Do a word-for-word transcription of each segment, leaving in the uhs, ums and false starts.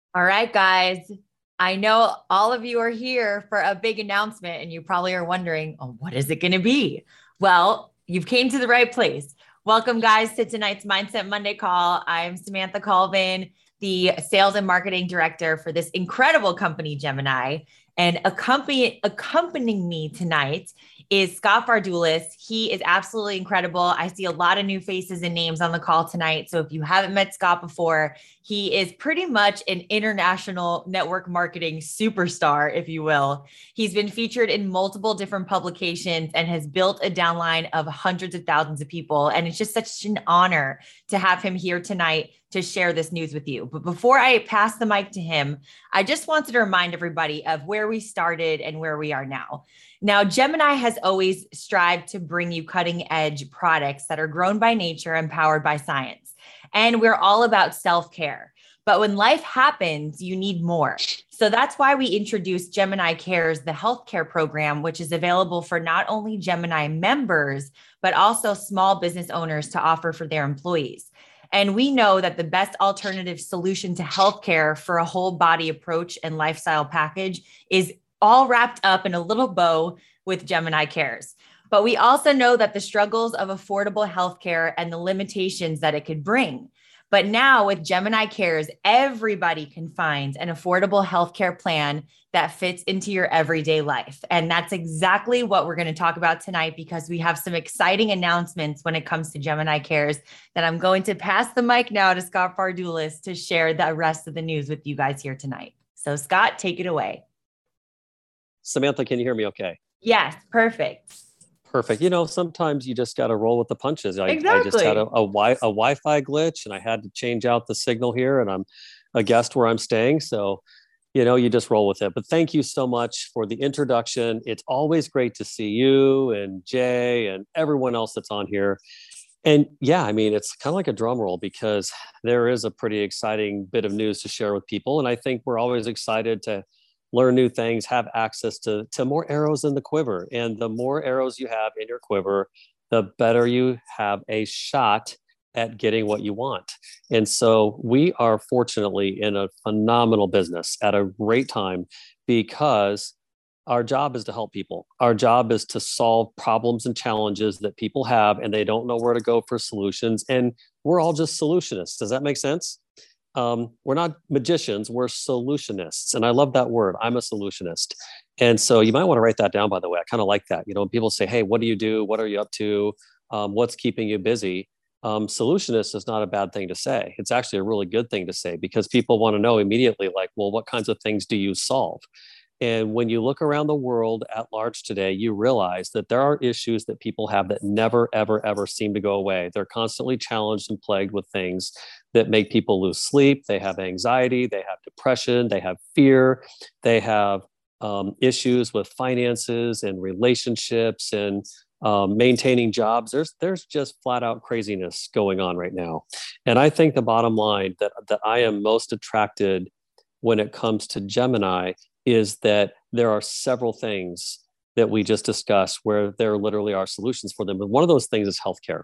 All right, guys. I know all of you are here for a big announcement, and you probably are wondering, oh, what is it going to be? Well, you've came to the right place. Welcome, guys, to tonight's Mindset Monday call. I'm Samantha Colvin, the sales and marketing director for this incredible company, Gemini. And accompany, accompanying me tonight is Scott Fardulis. He is absolutely incredible. I see a lot of new faces and names on the call tonight. So if you haven't met Scott before, he is pretty much an international network marketing superstar, if you will. He's been featured in multiple different publications and has built a downline of hundreds of thousands of people. And it's just such an honor to have him here tonight to share this news with you. But before I pass the mic to him, I just wanted to remind everybody of where we started and where we are now. Now, Gemini has always strived to bring you cutting edge products that are grown by nature and powered by science. And we're all about self-care. But when life happens, you need more. So that's why we introduced Gemini Cares, the healthcare program, which is available for not only Gemini members, but also small business owners to offer for their employees. And we know that the best alternative solution to healthcare for a whole body approach and lifestyle package is all wrapped up in a little bow with Gemini Cares. But we also know that the struggles of affordable healthcare and the limitations that it could bring. But now with Gemini Cares, everybody can find an affordable healthcare plan that fits into your everyday life. And that's exactly what we're going to talk about tonight, because we have some exciting announcements when it comes to Gemini Cares that I'm going to pass the mic now to Scott Fardulis to share the rest of the news with you guys here tonight. So Scott, take it away. Samantha, can you hear me okay? Yes, perfect. Perfect. You know, sometimes you just got to roll with the punches. I, exactly. I just had a, a, wi- a Wi-Fi glitch and I had to change out the signal here, and I'm a guest where I'm staying. So, you know, you just roll with it. But thank you so much for the introduction. It's always great to see you and Jay and everyone else that's on here. And yeah, I mean, it's kind of like a drum roll because there is a pretty exciting bit of news to share with people. And I think we're always excited to learn new things, have access to, to more arrows in the quiver. And the more arrows you have in your quiver, the better you have a shot at getting what you want. And so we are fortunately in a phenomenal business at a great time, because our job is to help people. Our job is to solve problems and challenges that people have, and they don't know where to go for solutions. And we're all just solutionists. Does that make sense? Um, we're not magicians, we're solutionists. And I love that word. I'm a solutionist. And so you might want to write that down, by the way. I kind of like that. You know, when people say, hey, what do you do? What are you up to? Um, what's keeping you busy? Um, solutionist is not a bad thing to say. It's actually a really good thing to say, because people want to know immediately, like, well, what kinds of things do you solve? And when you look around the world at large today, you realize that there are issues that people have that never, ever, ever seem to go away. They're constantly challenged and plagued with things that make people lose sleep. They have anxiety, they have depression, they have fear, they have um, issues with finances and relationships and um, maintaining jobs. There's there's just flat out craziness going on right now. And I think the bottom line that that I am most attracted when it comes to Gemini is that there are several things that we just discussed where there literally are solutions for them. And one of those things is healthcare.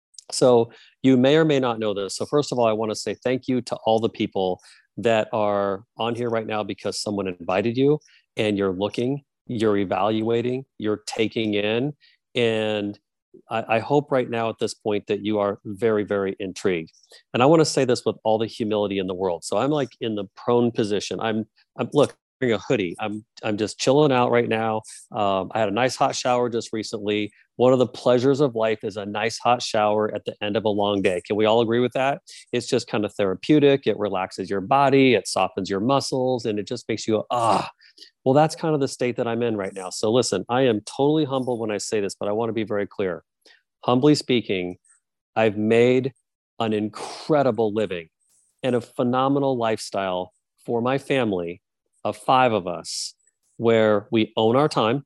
So you may or may not know this. So first of all, I want to say thank you to all the people that are on here right now because someone invited you and you're looking, you're evaluating, you're taking in. And I, I hope right now at this point that you are very, very intrigued. And I want to say this with all the humility in the world. So I'm like in the prone position. I'm, I'm look, a hoodie. I'm I'm just chilling out right now. Um, I had a nice hot shower just recently. One of the pleasures of life is a nice hot shower at the end of a long day. Can we all agree with that? It's just kind of therapeutic. It relaxes your body. It softens your muscles, and it just makes you go, ah. Well, that's kind of the state that I'm in right now. So listen, I am totally humble when I say this, but I want to be very clear. Humbly speaking, I've made an incredible living and a phenomenal lifestyle for my family of five of us, where we own our time,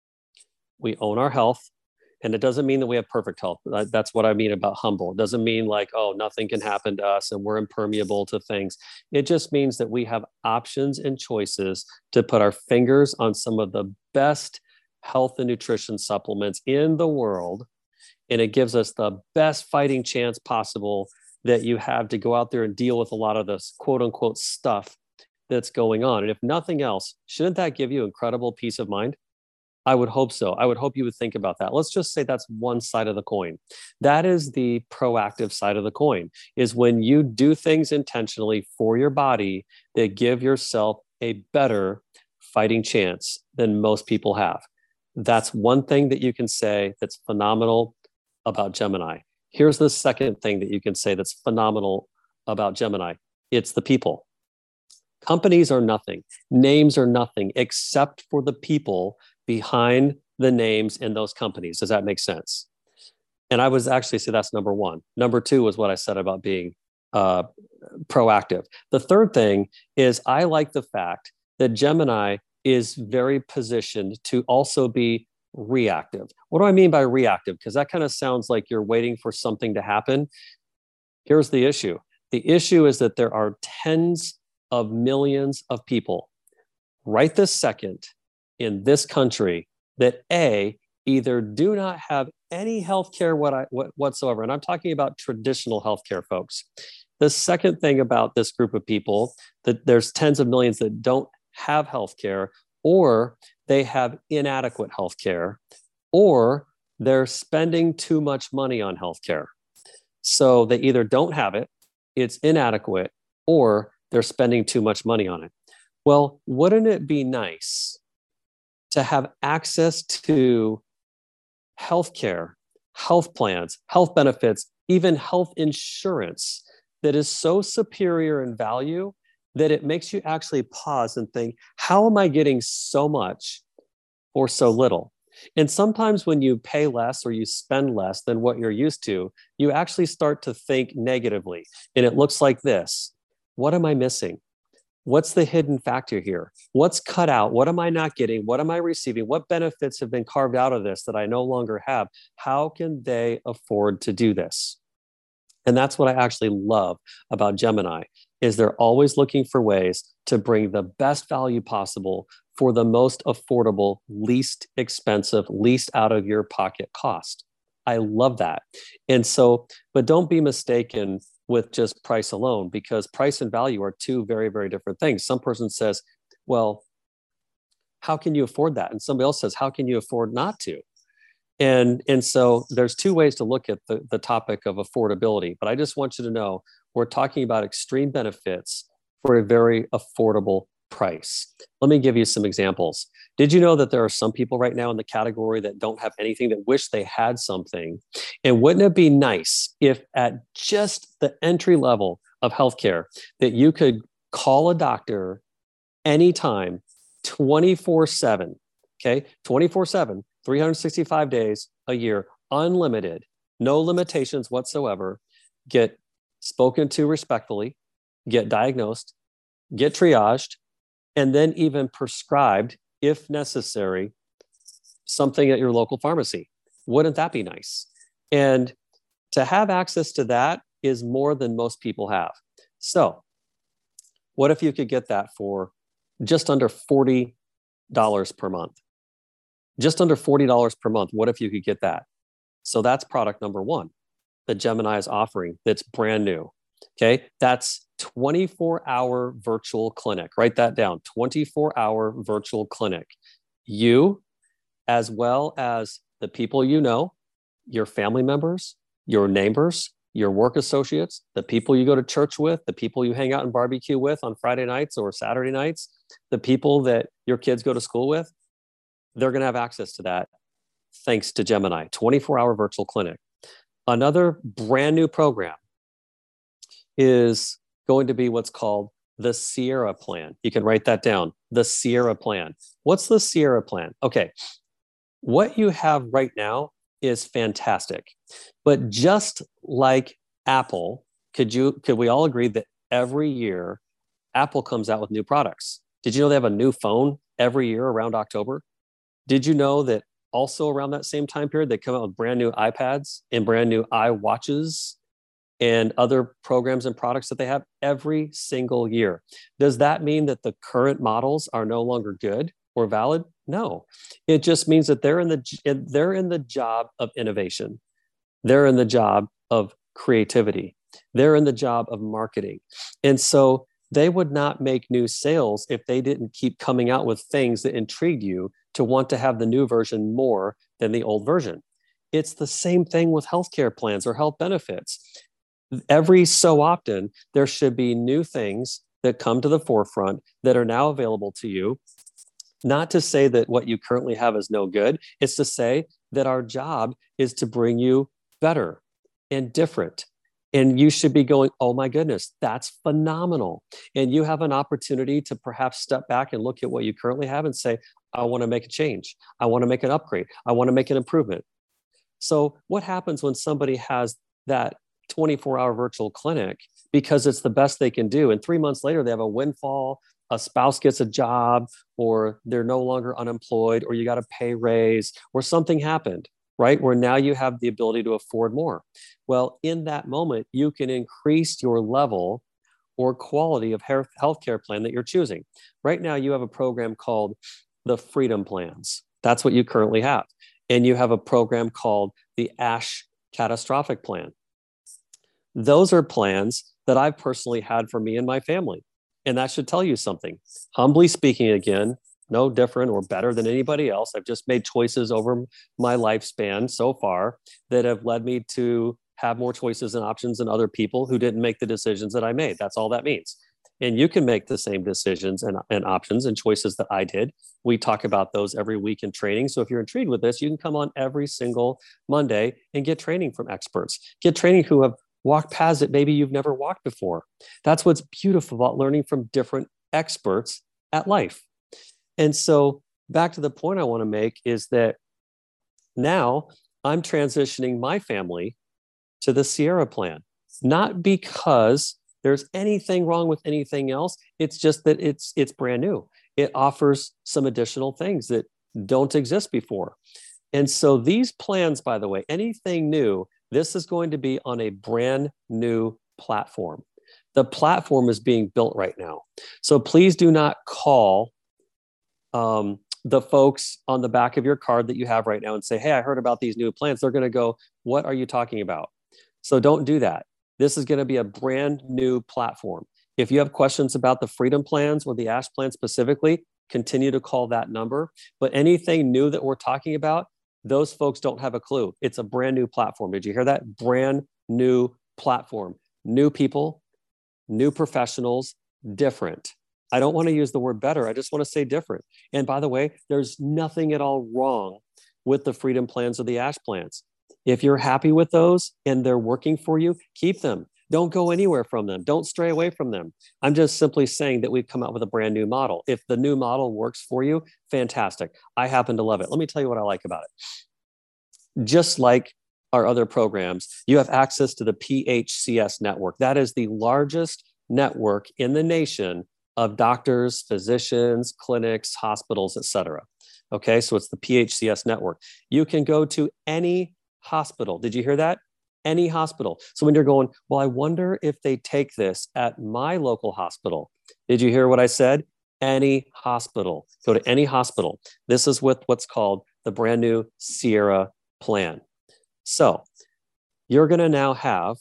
we own our health. And it doesn't mean that we have perfect health. That's what I mean about humble. It doesn't mean like, oh, nothing can happen to us and we're impermeable to things. It just means that we have options and choices to put our fingers on some of the best health and nutrition supplements in the world. And it gives us the best fighting chance possible that you have to go out there and deal with a lot of this quote unquote stuff that's going on. And if nothing else, shouldn't that give you incredible peace of mind? I would hope so. I would hope you would think about that. Let's just say that's one side of the coin. That is the proactive side of the coin, is when you do things intentionally for your body that give yourself a better fighting chance than most people have. That's one thing that you can say that's phenomenal about Gemini. Here's the second thing that you can say that's phenomenal about Gemini. It's the people. Companies are nothing. Names are nothing except for the people behind the names in those companies. Does that make sense? And I was actually say that's number one. Number two was what I said about being uh, proactive. The third thing is I like the fact that Gemini is very positioned to also be reactive. What do I mean by reactive? Because that kind of sounds like you're waiting for something to happen. Here's the issue. The issue is that there are tens of millions of people right this second in this country that A, either do not have any healthcare what I, what, whatsoever. And I'm talking about traditional healthcare, folks. The second thing about this group of people, that there's tens of millions that don't have healthcare, or they have inadequate healthcare, or they're spending too much money on healthcare. So they either don't have it, it's inadequate, or they're spending too much money on it. Well, wouldn't it be nice to have access to healthcare, health plans, health benefits, even health insurance that is so superior in value that it makes you actually pause and think, how am I getting so much for so little? And sometimes when you pay less or you spend less than what you're used to, you actually start to think negatively. And it looks like this. What am I missing? What's the hidden factor here? What's cut out? What am I not getting? What am I receiving? What benefits have been carved out of this that I no longer have? How can they afford to do this? And that's what I actually love about Gemini, is they're always looking for ways to bring the best value possible for the most affordable, least expensive, least out of your pocket cost. I love that. And so, but don't be mistaken with just price alone, because price and value are two very, very different things. Some person says, well, how can you afford that? And somebody else says, how can you afford not to? And, and so there's two ways to look at the, the topic of affordability, but I just want you to know, we're talking about extreme benefits for a very affordable price. Let me give you some examples. Did you know that there are some people right now in the category that don't have anything, that wish they had something? And wouldn't it be nice if at just the entry level of healthcare that you could call a doctor anytime, twenty-four seven, okay? twenty-four seven, three hundred sixty-five days a year, unlimited, no limitations whatsoever, get spoken to respectfully, get diagnosed, get triaged, and then even prescribed, if necessary, something at your local pharmacy. Wouldn't that be nice? And to have access to that is more than most people have. So what if you could get that for just under forty dollars per month? Just under forty dollars per month. What if you could get that? So that's product number one that Gemini is offering that's brand new. Okay, that's twenty-four hour virtual clinic. Write that down, twenty-four hour virtual clinic. You, as well as the people you know, your family members, your neighbors, your work associates, the people you go to church with, the people you hang out and barbecue with on Friday nights or Saturday nights, the people that your kids go to school with, they're going to have access to that thanks to Gemini, twenty-four hour virtual clinic. Another brand new program is going to be what's called the Sierra Plan. You can write that down, the Sierra Plan. What's the Sierra Plan? Okay, what you have right now is fantastic. But just like Apple, could you could we all agree that every year Apple comes out with new products? Did you know they have a new phone every year around October? Did you know that also around that same time period, they come out with brand new iPads and brand new iWatches and other programs and products that they have every single year? Does that mean that the current models are no longer good or valid? No. It just means that they're in the they're in the job of innovation. They're in the job of creativity. They're in the job of marketing. And so They would not make new sales if they didn't keep coming out with things that intrigued you to want to have the new version more than the old version. It's the same thing with healthcare plans or health benefits. Every so often, there should be new things that come to the forefront that are now available to you. Not to say that what you currently have is no good. It's to say that our job is to bring you better and different. And you should be going, oh my goodness, that's phenomenal. And you have an opportunity to perhaps step back and look at what you currently have and say, I want to make a change. I want to make an upgrade. I want to make an improvement. So what happens when somebody has that twenty-four hour virtual clinic because it's the best they can do? And three months later, they have a windfall, a spouse gets a job, or they're no longer unemployed, or you got a pay raise, or something happened, right? Where now you have the ability to afford more. Well, in that moment, you can increase your level or quality of healthcare plan that you're choosing. Right now, you have a program called the Freedom Plans. That's what you currently have. And you have a program called the ASH Catastrophic Plan. Those are plans that I've personally had for me and my family. And that should tell you something. Humbly speaking, again, no different or better than anybody else. I've just made choices over my lifespan so far that have led me to have more choices and options than other people who didn't make the decisions that I made. That's all that means. And you can make the same decisions and, and options and choices that I did. We talk about those every week in training. So if you're intrigued with this, you can come on every single Monday and get training from experts. Get training who have walked paths that maybe you've never walked before. That's what's beautiful about learning from different experts at life. And so back to the point I want to make is that now I'm transitioning my family to the Sierra plan, not because there's anything wrong with anything else. It's just that it's it's brand new. It offers some additional things that don't exist before. And so these plans, by the way, anything new, this is going to be on a brand new platform. The platform is being built right now. So please do not call um, the folks on the back of your card that you have right now and say, hey, I heard about these new plans. They're going to go, what are you talking about? So don't do that. This is going to be a brand new platform. If you have questions about the Freedom Plans or the ASH plan specifically, continue to call that number. But anything new that we're talking about, those folks don't have a clue. It's a brand new platform. Did you hear that? Brand new platform. New people, new professionals, different. I don't want to use the word better. I just want to say different. And by the way, there's nothing at all wrong with the Freedom Plans or the ASH plans. If you're happy with those and they're working for you, keep them. Don't go anywhere from them. Don't stray away from them. I'm just simply saying that we've come out with a brand new model. If the new model works for you, fantastic. I happen to love it. Let me tell you what I like about it. Just like our other programs, you have access to the P H C S network. That is the largest network in the nation of doctors, physicians, clinics, hospitals, et cetera. Okay, so it's the P H C S network. You can go to any hospital. Did you hear that? Any hospital. So when you're going, well, I wonder if they take this at my local hospital. Did you hear what I said? Any hospital. Go to any hospital. This is with what's called the brand new Sierra plan. So you're going to now have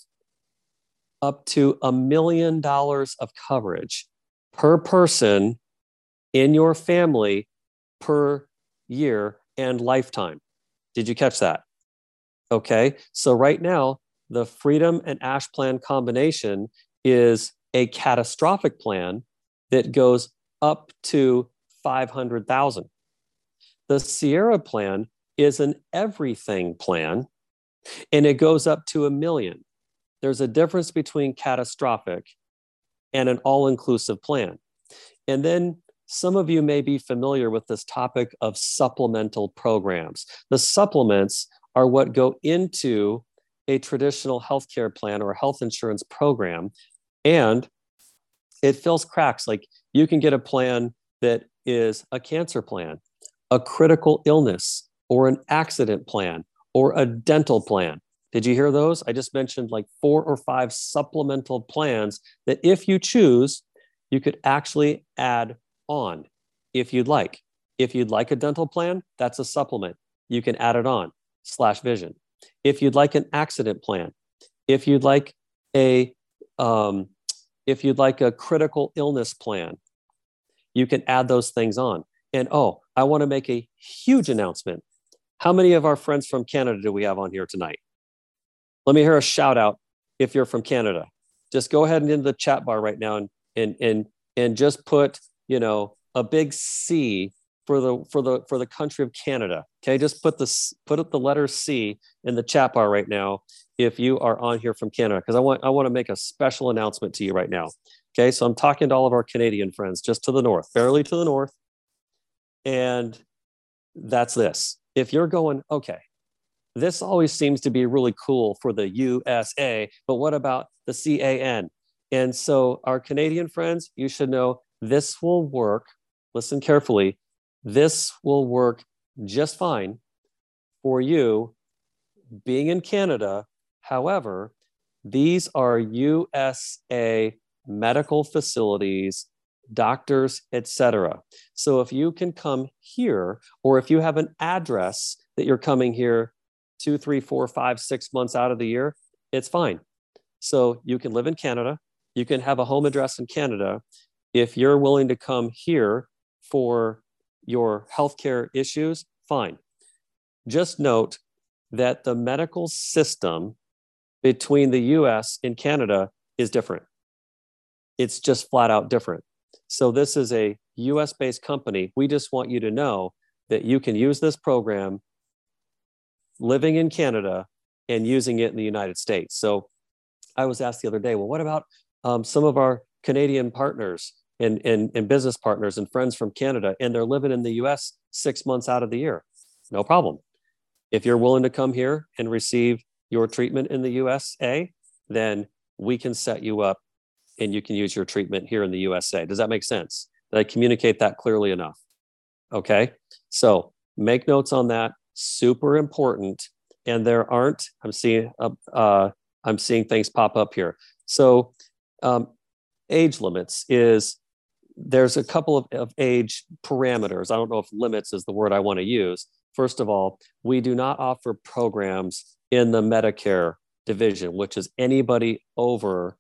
up to a million dollars of coverage per person in your family per year and lifetime. Did you catch that? Okay, so right now, the Freedom and ASH plan combination is a catastrophic plan that goes up to five hundred thousand. The Sierra plan is an everything plan, and it goes up to a million. There's a difference between catastrophic and an all-inclusive plan. And then some of you may be familiar with this topic of supplemental programs. The supplements are what go into a traditional healthcare plan or a health insurance program. And it fills cracks. Like you can get a plan that is a cancer plan, a critical illness, or an accident plan, or a dental plan. Did you hear those? I just mentioned like four or five supplemental plans that if you choose, you could actually add on if you'd like. If you'd like a dental plan, that's a supplement. You can add it on. Slash vision. If you'd like an accident plan, if you'd like a um, If you'd like a critical illness plan, you can add those things on. And oh, I want to make a huge announcement. How many of our friends from Canada do we have on here tonight? Let me hear a shout out if you're from Canada. Just go ahead and into the chat bar right now and and and and just put, you know, a big C for the for the for the country of Canada. Okay, just put the put up the letter C in the chat bar right now if you are on here from Canada, because I want I want to make a special announcement to you right now. Okay, so I'm talking to all of our Canadian friends just to the north, barely to the north, and that's this. If you're going, okay, this always seems to be really cool for the U S A, but what about the C A N? And so our Canadian friends, you should know this will work. Listen carefully. This will work just fine for you being in Canada. However, these are U S A medical facilities, doctors, et cetera. So if you can come here, or if you have an address that you're coming here two, three, four, five, six months out of the year, it's fine. So you can live in Canada. You can have a home address in Canada. If you're willing to come here for your healthcare issues, fine. Just note that the medical system between the U S and Canada is different. It's just flat out different. So this is a U S-based company. We just want you to know that you can use this program living in Canada and using it in the United States. So I was asked the other day, well, what about um, some of our Canadian partners and, and, and business partners and friends from Canada, and they're living in the U S six months out of the year? No problem. If you're willing to come here and receive your treatment in the U S A, then we can set you up and you can use your treatment here in the U S A. Does that make sense? Did I communicate that clearly enough? Okay. So make notes on that. Super important. And there aren't, I'm seeing, uh, uh, I'm seeing things pop up here. So um, age limits is, there's a couple of, of age parameters. I don't know if limits is the word I want to use. First of all, we do not offer programs in the Medicare division, which is anybody over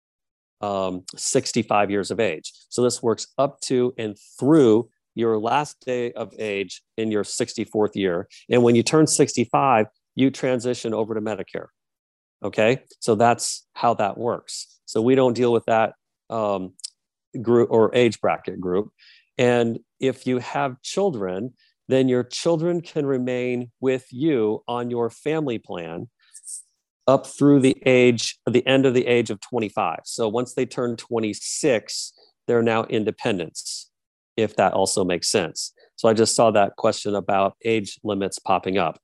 um, sixty-five years of age. So this works up to and through your last day of age in your sixty-fourth year. And when you turn sixty-five, you transition over to Medicare. Okay, so that's how that works. So we don't deal with that um, group or age bracket group. And if you have children, then your children can remain with you on your family plan up through the age, the end of the age of twenty-five. So once they turn twenty-six, they're now independents, if that also makes sense. So I just saw that question about age limits popping up.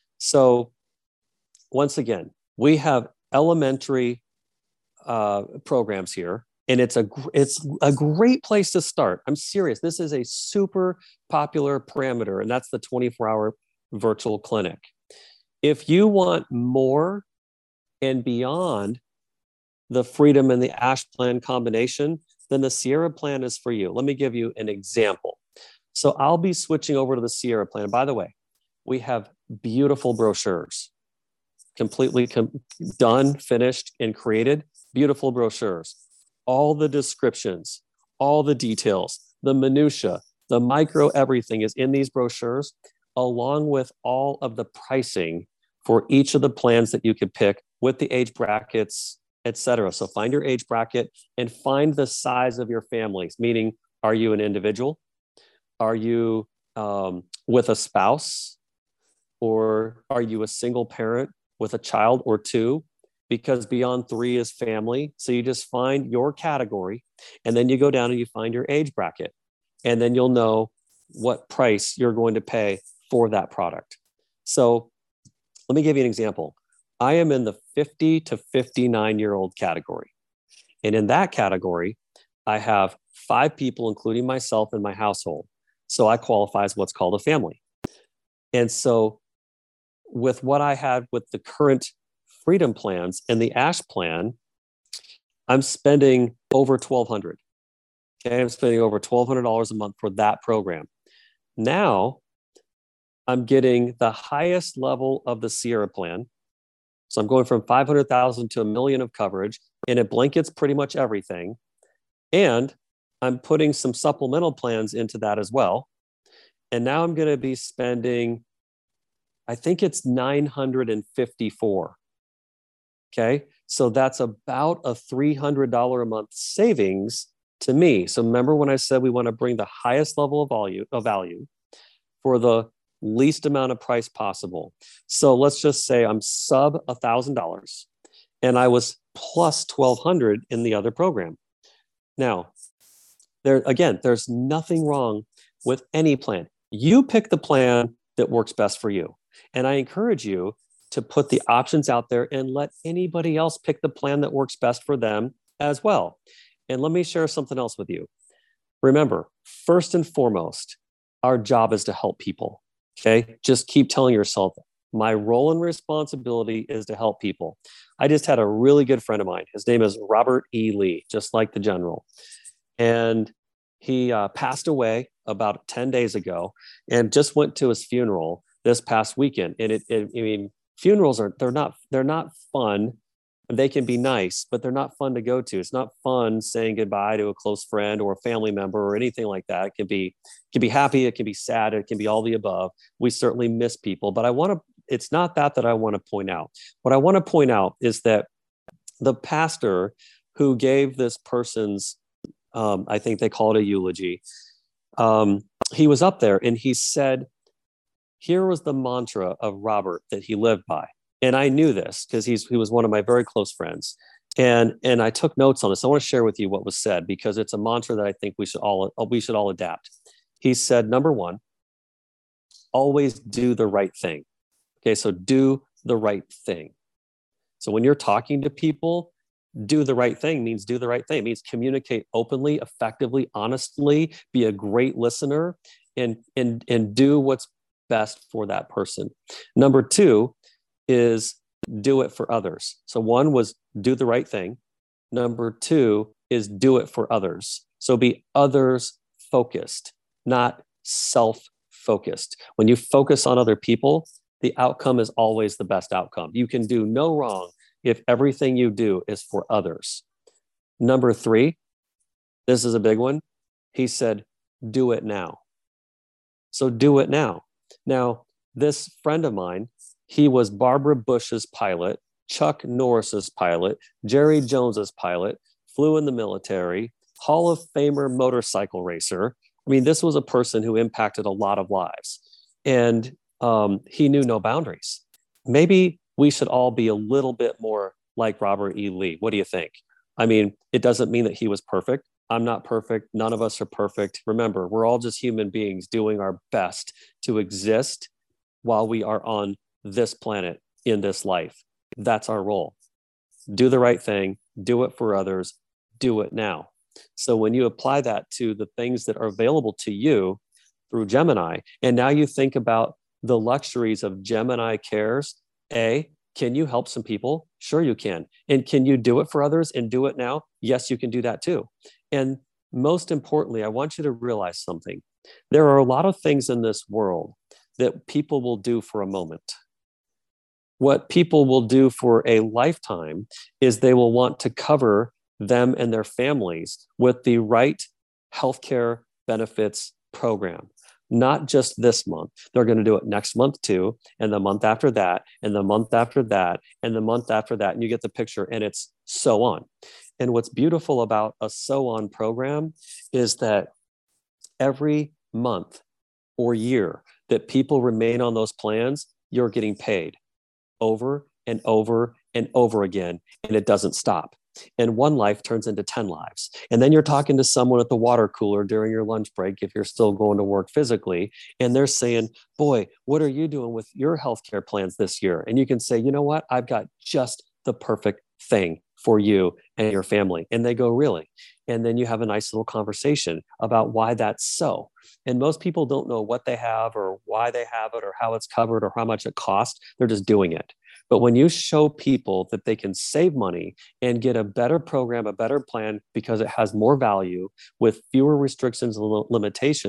So once again, we have elementary uh, programs here, and it's a it's a great place to start. I'm serious. This is a super popular parameter, and that's the twenty-four hour virtual clinic. If you want more and beyond the Freedom and the ASH plan combination, then the Sierra plan is for you. Let me give you an example. So I'll be switching over to the Sierra plan. By the way, we have beautiful brochures, completely com- done, finished, and created. Beautiful brochures. All the descriptions, all the details, the minutia, the micro everything is in these brochures, along with all of the pricing for each of the plans that you could pick with the age brackets, et cetera. So find your age bracket and find the size of your families, meaning, are you an individual? Are you um, with a spouse? Or are you a single parent with a child or two? Because beyond three is family. So you just find your category, and then you go down and you find your age bracket. And then you'll know what price you're going to pay for that product. So let me give you an example. I am in the fifty to fifty-nine year old category. And in that category, I have five people, including myself and my household. So I qualify as what's called a family. And so with what I had with the current Freedom plans and the ASH plan, I'm spending over twelve hundred dollars. Okay, I'm spending over twelve hundred dollars a month for that program. Now I'm getting the highest level of the Sierra plan, So I'm going from five hundred thousand to a million of coverage, and it blankets pretty much everything. And I'm putting some supplemental plans into that as well. And now I'm going to be spending, I think it's nine hundred fifty-four. Okay. So that's about a three hundred dollars a month savings to me. So remember when I said we want to bring the highest level of value, of value for the least amount of price possible. So let's just say I'm sub a thousand dollars and I was plus twelve hundred in the other program. Now, there again, there's nothing wrong with any plan. You pick the plan that works best for you. And I encourage you to put the options out there and let anybody else pick the plan that works best for them as well. And let me share something else with you. Remember, first and foremost, our job is to help people. Okay. Just keep telling yourself, my role and responsibility is to help people. I just had a really good friend of mine. His name is Robert E. Lee, just like the general. And he uh, passed away about ten days ago and just went to his funeral this past weekend. And it, it I mean, funerals are, they're not, they're not fun. They can be nice, but they're not fun to go to. It's not fun saying goodbye to a close friend or a family member or anything like that. It can be, it can be happy. It can be sad. It can be all the above. We certainly miss people, but I want to, it's not that that I want to point out. What I want to point out is that the pastor who gave this person's, um, I think they call it a eulogy. Um, he was up there and he said, here was the mantra of Robert that he lived by. And I knew this because he's he was one of my very close friends. And, and I took notes on this. I want to share with you what was said because it's a mantra that I think we should all we should all adapt. He said, number one, always do the right thing. Okay, so do the right thing. So when you're talking to people, do the right thing means do the right thing. It means communicate openly, effectively, honestly, be a great listener, and, and, and do what's best for that person. Number two is do it for others. So one was do the right thing. Number two is do it for others. So be others focused, not self-focused. When you focus on other people, the outcome is always the best outcome. You can do no wrong if everything you do is for others. Number three, this is a big one. He said, do it now. So do it now. Now, this friend of mine, he was Barbara Bush's pilot, Chuck Norris's pilot, Jerry Jones's pilot, flew in the military, Hall of Famer motorcycle racer. I mean, this was a person who impacted a lot of lives. And um, he knew no boundaries. Maybe we should all be a little bit more like Robert E. Lee. What do you think? I mean, it doesn't mean that he was perfect. I'm not perfect. None of us are perfect. Remember, we're all just human beings doing our best to exist while we are on this planet in this life. That's our role. Do the right thing, do it for others, do it now. So when you apply that to the things that are available to you through Gemini, and now you think about the luxuries of Gemini Cares, A, can you help some people? Sure you can. And can you do it for others and do it now? Yes, you can do that too. And most importantly, I want you to realize something. There are a lot of things in this world that people will do for a moment. What people will do for a lifetime is they will want to cover them and their families with the right healthcare benefits program. Not just this month. They're going to do it next month too, and the month after that, and the month after that, and the month after that. And you get the picture, and it's so on. And what's beautiful about a so on program is that every month or year that people remain on those plans, you're getting paid over and over and over again, and it doesn't stop. And one life turns into ten lives. And then you're talking to someone at the water cooler during your lunch break, if you're still going to work physically, and they're saying, boy, what are you doing with your healthcare plans this year? And you can say, you know what? I've got just the perfect thing for you and your family. And they go, really? And then you have a nice little conversation about why that's so. And most people don't know what they have or why they have it or how it's covered or how much it costs. They're just doing it. But when you show people that they can save money and get a better program, a better plan, because it has more value with fewer restrictions and limitations,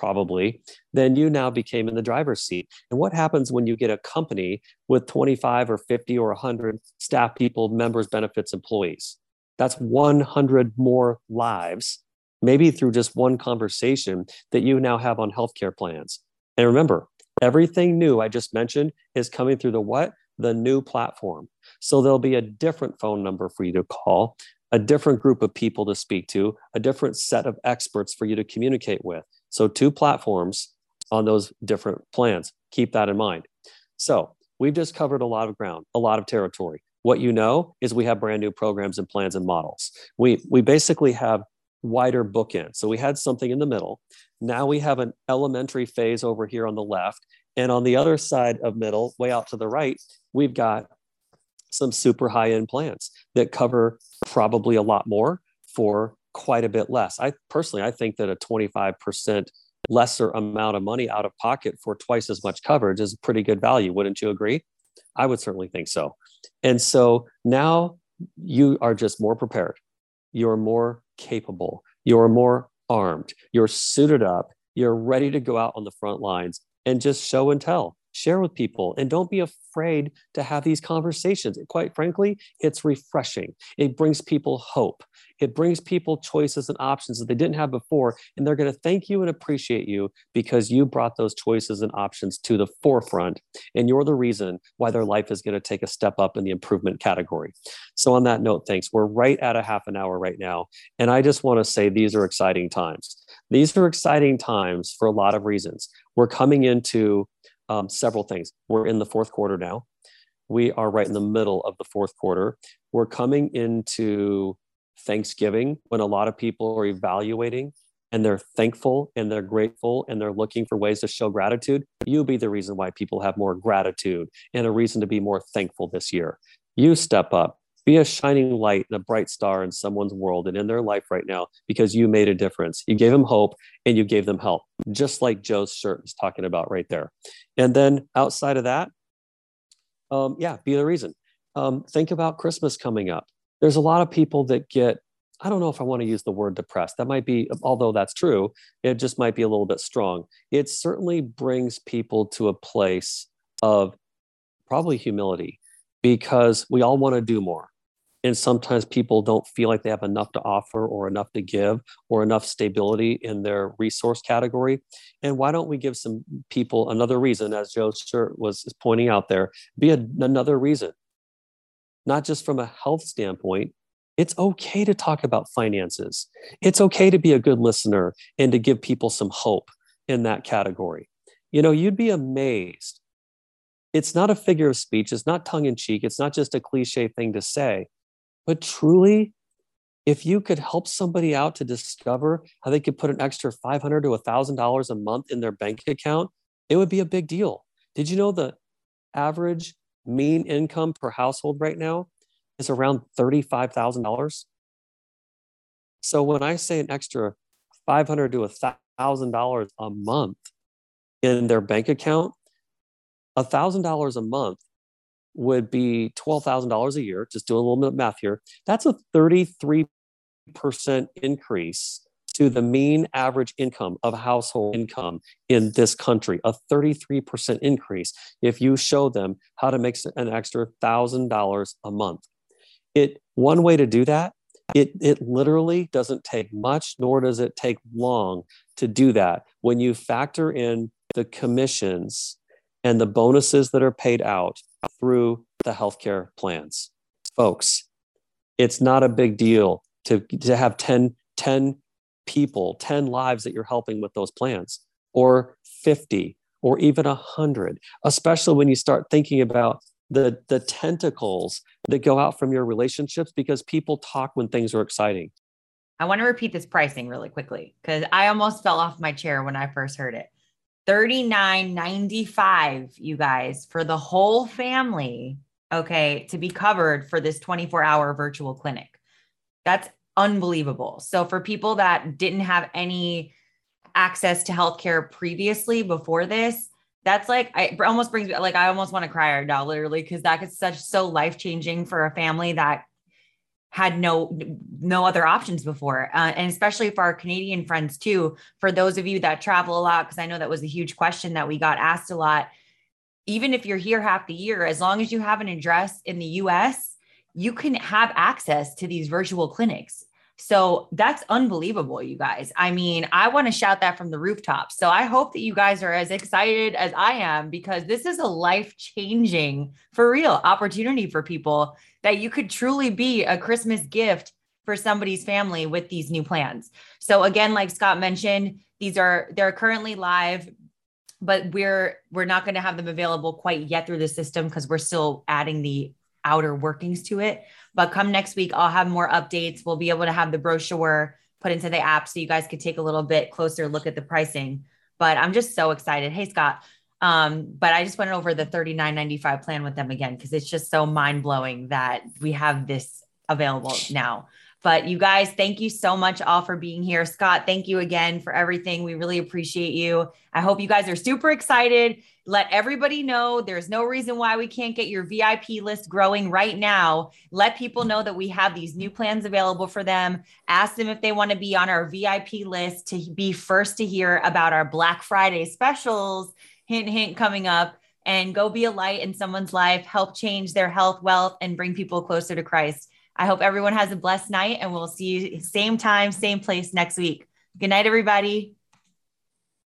probably, then you now became in the driver's seat. And what happens when you get a company with twenty-five or fifty or one hundred staff people, members, benefits, employees? That's one hundred more lives, maybe through just one conversation that you now have on healthcare plans. And remember, everything new I just mentioned is coming through the what? The new platform. So there'll be a different phone number for you to call, a different group of people to speak to, a different set of experts for you to communicate with. So two platforms on those different plans. Keep that in mind. So we've just covered a lot of ground, a lot of territory. What you know is we have brand new programs and plans and models. We, we basically have wider bookends. So we had something in the middle. Now we have an elementary phase over here on the left. And on the other side of middle, way out to the right, we've got some super high-end plans that cover probably a lot more for quite a bit less. I personally, I think that a twenty-five percent lesser amount of money out of pocket for twice as much coverage is a pretty good value. Wouldn't you agree? I would certainly think so. And so now you are just more prepared. You're more capable. You're more armed. You're suited up. You're ready to go out on the front lines and just show and tell. Share with people, and don't be afraid to have these conversations. Quite frankly, it's refreshing. It brings people hope. It brings people choices and options that they didn't have before, and they're going to thank you and appreciate you because you brought those choices and options to the forefront, and you're the reason why their life is going to take a step up in the improvement category. So on that note, thanks. We're right at a half an hour right now, and I just want to say these are exciting times. These are exciting times for a lot of reasons. We're coming into Um, several things. We're in the fourth quarter now. We are right in the middle of the fourth quarter. We're coming into Thanksgiving when a lot of people are evaluating and they're thankful and they're grateful and they're looking for ways to show gratitude. You'll be the reason why people have more gratitude and a reason to be more thankful this year. You step up. Be a shining light and a bright star in someone's world and in their life right now because you made a difference. You gave them hope and you gave them help, just like Joe's shirt is talking about right there. And then outside of that, um, yeah, be the reason. Um, think about Christmas coming up. There's a lot of people that get, I don't know if I want to use the word depressed. That might be, although that's true, it just might be a little bit strong. It certainly brings people to a place of probably humility because we all want to do more. And sometimes people don't feel like they have enough to offer or enough to give or enough stability in their resource category. And why don't we give some people another reason, as Joe shirt was pointing out there, be a, another reason, not just from a health standpoint. It's okay to talk about finances. It's okay to be a good listener and to give people some hope in that category. You know, you'd be amazed. It's not a figure of speech. It's not tongue in cheek. It's not just a cliche thing to say. But truly, if you could help somebody out to discover how they could put an extra five hundred dollars to one thousand dollars a month in their bank account, it would be a big deal. Did you know the average mean income per household right now is around thirty-five thousand dollars? So when I say an extra five hundred dollars to one thousand dollars a month in their bank account, one thousand dollars a month would be twelve thousand dollars a year, just doing a little bit of math here. That's a thirty-three percent increase to the mean average income of household income in this country, a thirty-three percent increase if you show them how to make an extra one thousand dollars a month. It one way to do that, it, it literally doesn't take much, nor does it take long to do that when you factor in the commissions and the bonuses that are paid out through the healthcare plans. Folks, it's not a big deal to, to have ten, ten people, ten lives that you're helping with those plans, or fifty, or even one hundred, especially when you start thinking about the, the tentacles that go out from your relationships because people talk when things are exciting. I want to repeat this pricing really quickly because I almost fell off my chair when I first heard it. thirty-nine ninety-five, you guys, for the whole family, okay, to be covered for this twenty-four hour virtual clinic. That's unbelievable. So for people that didn't have any access to healthcare previously before this, that's like, I, it almost brings me, like, I almost want to cry right now, literally, because that is such so life-changing for a family that had no no other options before, uh, and especially for our Canadian friends too. For those of you that travel a lot, because I know that was a huge question that we got asked a lot. Even if you're here half the year, as long as you have an address in the U S, you can have access to these virtual clinics. So that's unbelievable, you guys. I mean, I want to shout that from the rooftops. So I hope that you guys are as excited as I am, because this is a life-changing, for real, opportunity for people that you could truly be a Christmas gift for somebody's family with these new plans. So again, like Scott mentioned, these are, they're currently live, but we're, we're not going to have them available quite yet through the system because we're still adding the outer workings to it. But come next week, I'll have more updates. We'll be able to have the brochure put into the app so you guys could take a little bit closer look at the pricing. But I'm just so excited. Hey, Scott. Um, but I just went over the thirty-nine ninety-five plan with them again, because it's just so mind blowing that we have this available now. But you guys, thank you so much all for being here. Scott, thank you again for everything. We really appreciate you. I hope you guys are super excited. Let everybody know there's no reason why we can't get your V I P list growing right now. Let people know that we have these new plans available for them. Ask them if they want to be on our V I P list to be first to hear about our Black Friday specials. Hint, hint, coming up. And go be a light in someone's life, help change their health, wealth, and bring people closer to Christ. I hope everyone has a blessed night, and we'll see you same time, same place next week. Good night, everybody.